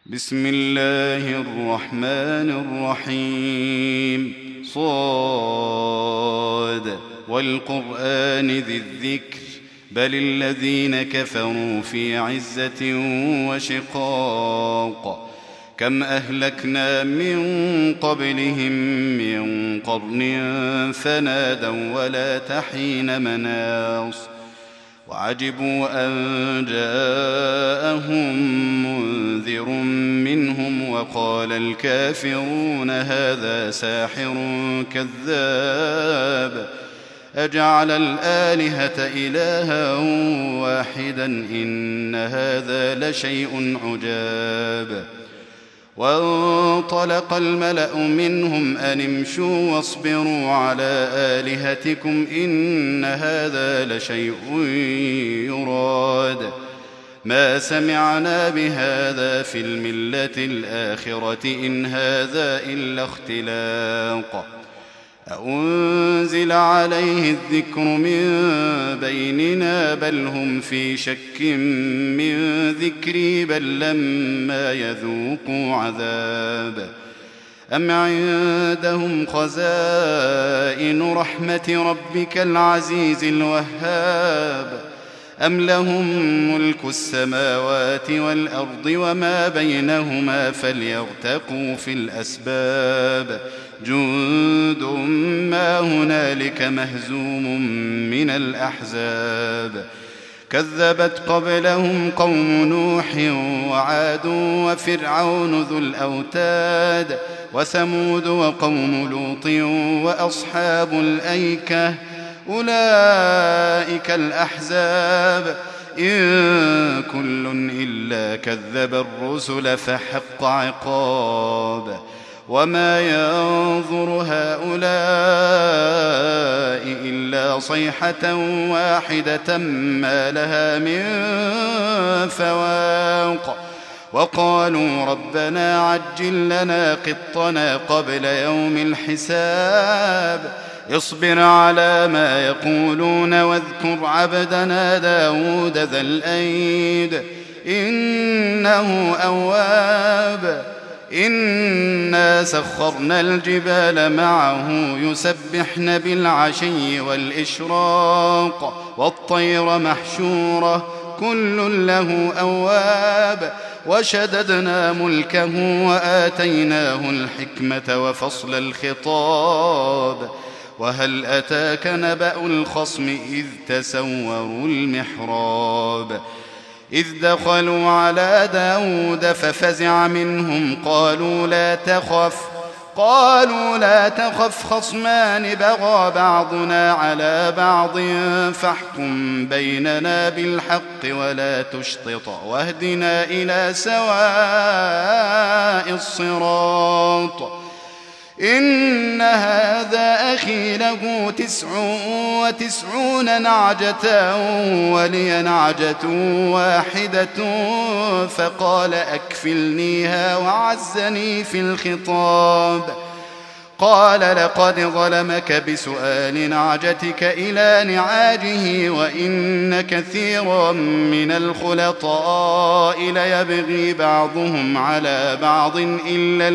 بسم الله الرحمن الرحيم صاد والقرآن ذي الذكر بل الذين كفروا في عزة وشقاق كم أهلكنا من قبلهم من قرن فنادوا ولا تحين مناص وعجبوا أن جاءهم منذر منهم وقال الكافرون هذا ساحر كذاب أجعل الآلهة إلها واحدا إن هذا لشيء عجاب وانطلق الملأ منهم أن امشوا واصبروا على آلهتكم إن هذا لشيء يراد ما سمعنا بهذا في الملة الآخرة إن هذا إلا اختلاق أأنزل عليه الذكر من بيننا بل هم في شك من ذكري بل لما يذوقوا عذاب أم عندهم خزائن رحمة ربك العزيز الوهاب أم لهم ملك السماوات والأرض وما بينهما فليرتقوا في الأسباب جند ما هنالك مهزوم من الأحزاب كذبت قبلهم قوم نوح وعاد وفرعون ذو الأوتاد وثمود وقوم لوط وأصحاب الأيكة أولئك الأحزاب إن كل إلا كذب الرسل فحق عقاب وما ينظر هؤلاء إلا صيحة واحدة ما لها من فواق وقالوا ربنا عجل لنا قطنا قبل يوم الحساب اصبر على ما يقولون واذكر عبدنا داود ذا الأيد إنه أواب إنا سخرنا الجبال معه يسبحن بالعشي والإشراق والطير محشورة كل له أواب وشددنا ملكه وآتيناه الحكمة وفصل الخطاب وهل أتاك نبأ الخصم إذ تسوروا المحراب إذ دخلوا على داود ففزع منهم قالوا لا تخف خصمان بغى بعضنا على بعض فاحكم بيننا بالحق ولا تشطط واهدنا إلى سواء الصراط إن هذا أخي له 99 نعجة ولي نعجة واحدة فقال أكفلنيها وعزني في الخطاب قال لقد ظلمك بسؤال نعجتك إلى نعاجه وإن كثيرا من الخلطاء ليبغي بعضهم على بعض إلا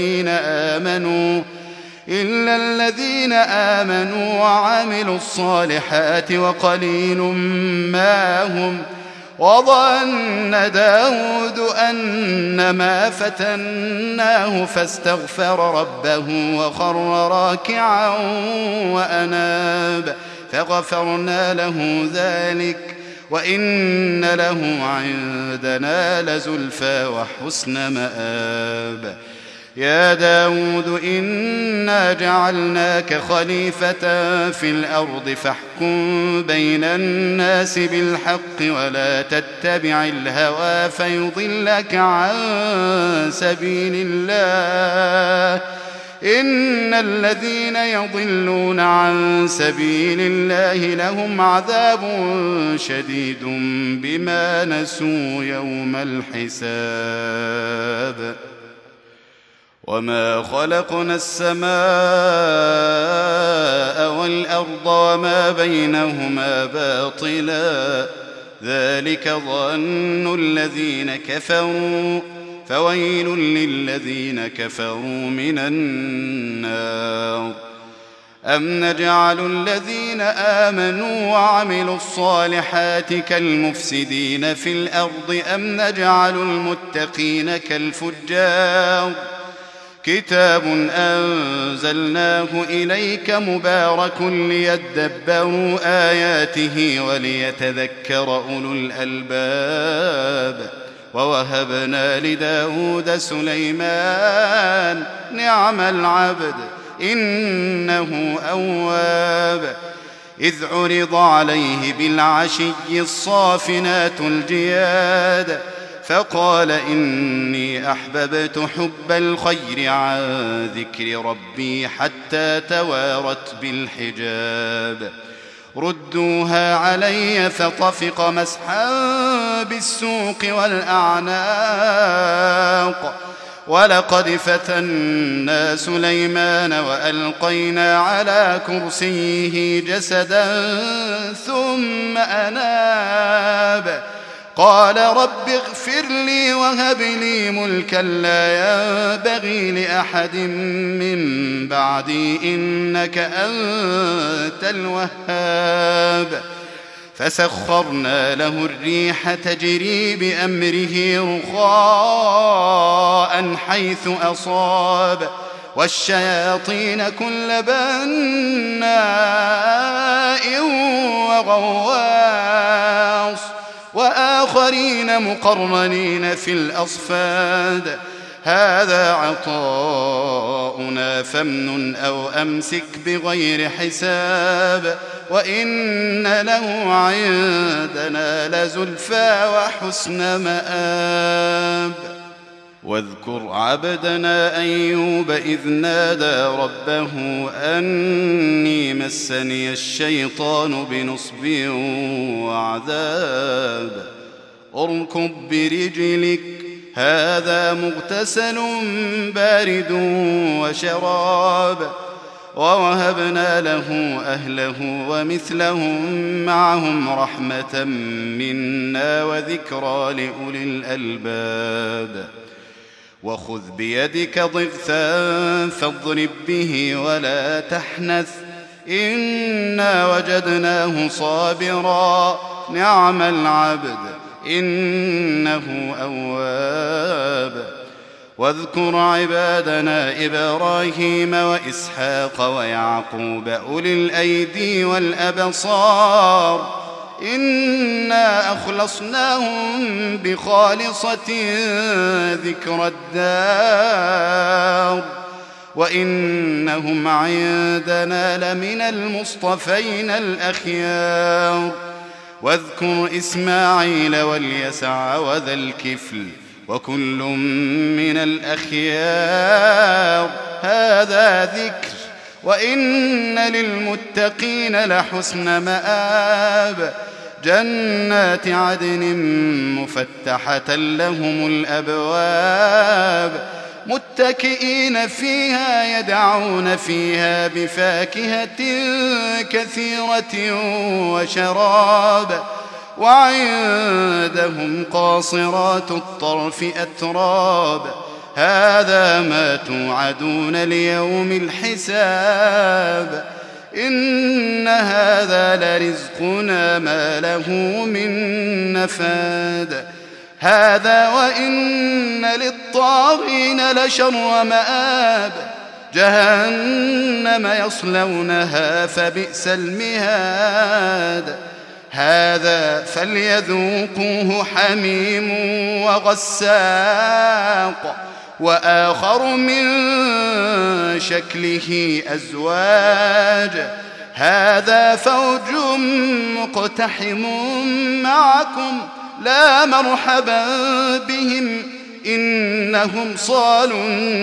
الذين آمنوا وعملوا الصالحات وقليل ما هم وظن داود أنما فتناه فاستغفر ربه وخر راكعا وأناب فغفرنا له ذلك وإن له عندنا لزلفى وحسن مآب يا داود إنا جعلناك خليفة في الأرض فاحكم بين الناس بالحق ولا تتبع الهوى فيضلك عن سبيل الله إن الذين يضلون عن سبيل الله لهم عذاب شديد بما نسوا يوم الحساب وما خلقنا السماء والأرض وما بينهما باطلا ذلك ظن الذين كفروا فويل للذين كفروا من النار. أم نجعل الذين آمنوا وعملوا الصالحات كالمفسدين في الأرض أم نجعل المتقين كالفجار. كتاب أنزلناه إليك مبارك ليدبروا آياته وليتذكر أولو الألباب. ووهبنا لداود سليمان نعم العبد إنه أواب. إذ عرض عليه بالعشي الصافنات الجياد فقال إني أحببت حب الخير عن ذكر ربي حتى توارت بالحجاب. ردوها علي فطفق مسحا بالسوق والأعناق. ولقد فتنا سليمان وألقينا على كرسيه جسدا ثم أناب. قال رب اغفر لي وهب لي ملكا لا ينبغي لأحد من بعدي إنك أنت الوهاب. فسخرنا له الريح تجري بأمره رخاء حيث أصاب والشياطين كل بناء وغواص وآخرين مقرنين في الأصفاد. هذا عطاؤنا فامنن أو أمسك بغير حساب وإن له عندنا لزلفى وحسن مآب. واذكر عبدنا أيوب إذ نادى ربه أني مسني الشيطان بنصب وعذاب. اركض برجلك هذا مغتسل بارد وشراب. ووهبنا له أهله ومثلهم معهم رحمة منا وذكرى لأولي الألباب. وخذ بيدك ضغثا فاضرب به ولا تحنث إنا وجدناه صابرا نعم العبد إنه أواب. واذكر عبادنا إبراهيم وإسحاق ويعقوب أولي الأيدي والأبصار إنا أخلصناهم بخالصة ذكر الدار وإنهم عندنا لمن المصطفين الأخيار. واذكر إسماعيل واليسع وذا الكفل وكل من الأخيار هذا ذكر وإن للمتقين لحسن مآب. جنات عدن مفتحة لهم الأبواب متكئين فيها يدعون فيها بفاكهة كثيرة وشراب. وعندهم قاصرات الطرف أتراب. هذا ما توعدون ليوم الحساب. إن هذا لرزقنا ما له من نفاد. هذا وإن للطاغين لشر مآب. جهنم يصلونها فبئس المهاد. هذا فليذوقوه حميم وغساق وآخر من شكله أزواج. هذا فوج مقتحم معكم لا مرحبا بهم إنهم صالوا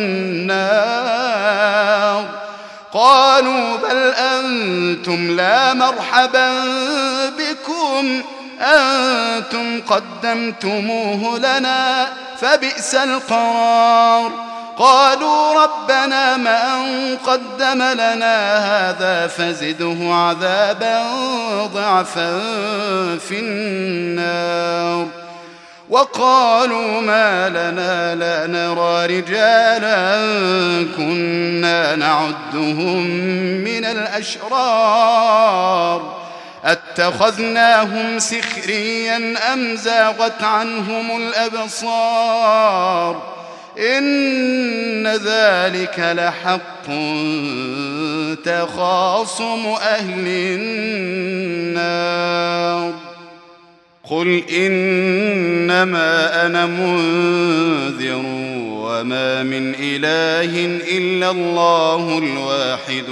النار. قالوا بل أنتم لا مرحبا بكم أنتم قدمتموه لنا فبئس القرار. قالوا ربنا من قدم لنا هذا فزده عذابا ضعفا في النار. وقالوا ما لنا لا نرى رجالا كنا نعدهم من الأشرار أتخذناهم سخريا أم زاغت عنهم الأبصار إن ذلك لحق تخاصم أهل النار قل إنما أنا منذر وما من إله إلا الله الواحد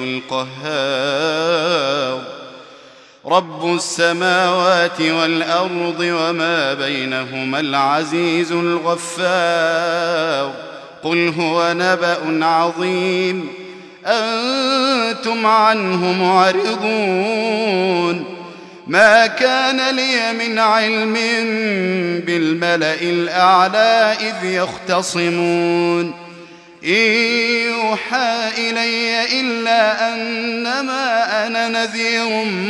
القهار رب السماوات والأرض وما بينهما العزيز الغفار قل هو نبأ عظيم أنتم عنه معرضون ما كان لي من علم بالملأ الأعلى إذ يختصمون إن يوحى إلي إلا أنما أنا نذير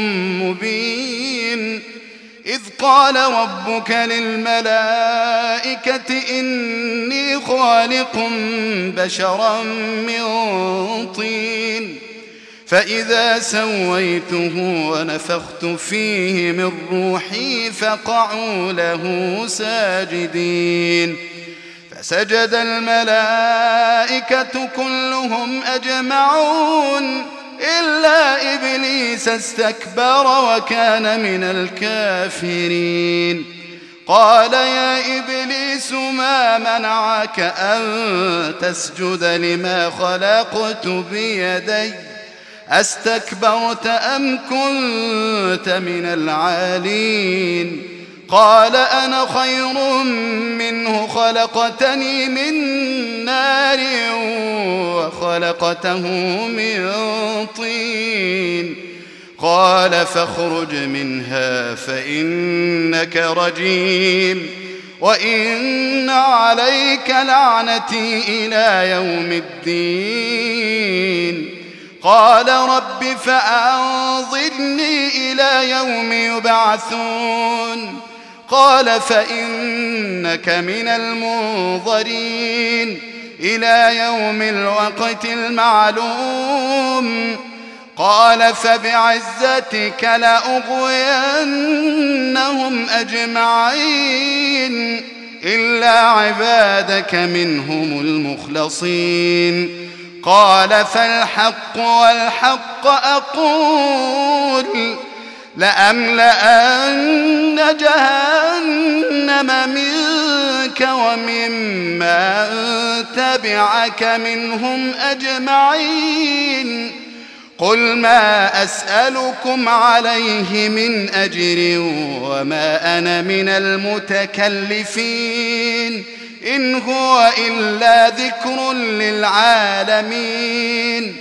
مبين إذ قال ربك للملائكة إني خالق بشرا من طين فإذا سويته ونفخت فيه من روحي فقعوا له ساجدين فسجد الملائكة كلهم أجمعون إلا إبليس استكبر وكان من الكافرين قال يا إبليس ما منعك أن تسجد لما خلقت بيدي أستكبرت أم كنت من العالين قال أنا خير منه خلقتني من نار وخلقته من طين قال فاخرج منها فإنك رجيم وإن عليك لعنتي إلى يوم الدين قال رب فأنظرني إلى يوم يبعثون قال فإنك من المنظرين إلى يوم الوقت المعلوم قال فبعزتك لأغوينهم أجمعين إلا عبادك منهم المخلصين قال فالحق والحق أقول لأملأن جهنم منك وممن تبعك منهم أجمعين قل ما أسألكم عليه من أجر وما أنا من المتكلفين إن هو إلا ذكر للعالمين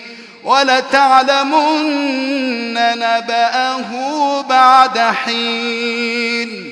ولتعلمن نبأه بعد حين